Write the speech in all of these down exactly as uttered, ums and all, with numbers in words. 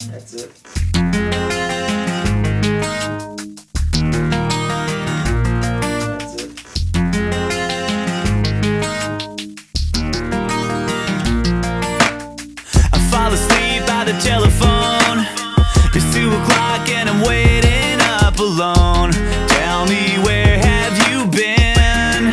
That's it. That's it. I fall asleep by the telephone. It's two o'clock and I'm waiting up alone. Tell me, where have you been?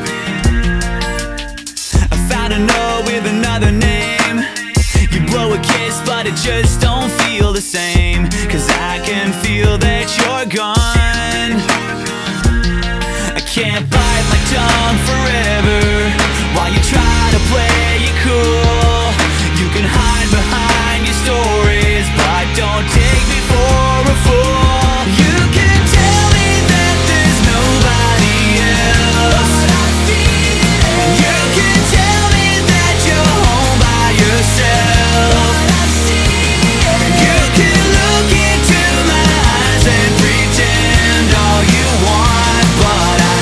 I found a note with another name. You blow a kiss but it just don't feel the same. Cause I can feel that you're gone. I can't bite my tongue forever while you try to play it cool. You can hide behind your stories, but don't take me for a fool. You can tell me that there's nobody else. You can tell me that you're home by yourself. You can look into my eyes and pretend all you want, but I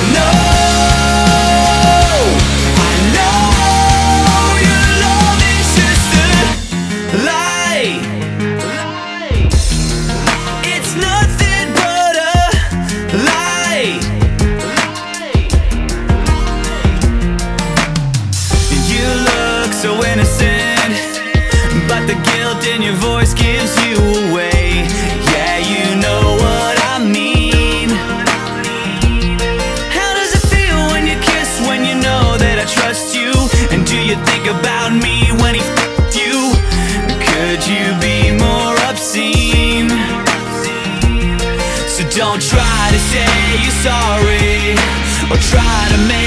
know, I know your love is just a lie. It's nothing but a lie. You look so innocent, but the guilt in your voice gives you away. Yeah, you know what I mean. How does it feel when you kiss, when you know that I trust you? And do you think about me when he f***ed you? Could you be more obscene? So don't try to say you're sorry, or try to make